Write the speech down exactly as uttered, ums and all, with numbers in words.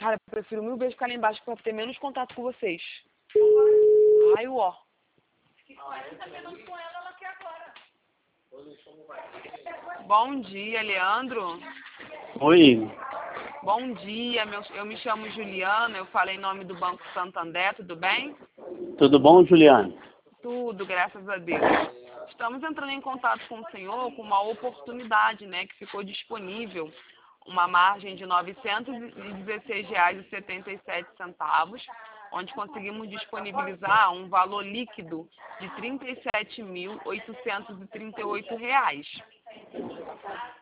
Cara, eu prefiro mil vezes ficar lá embaixo pra ter menos contato com vocês. Ai, ó. Bom dia, Leandro. Oi, Bom dia, meu, eu me chamo Juliana, eu falei em nome do Banco Santander, tudo bem? tudo bom, Juliana? Tudo, graças a Deus. Estamos entrando em contato com o senhor com uma oportunidade, né, que ficou disponível, uma margem de novecentos e dezesseis reais e setenta e sete centavos, onde conseguimos disponibilizar um valor líquido de trinta e sete mil oitocentos e trinta e oito reais.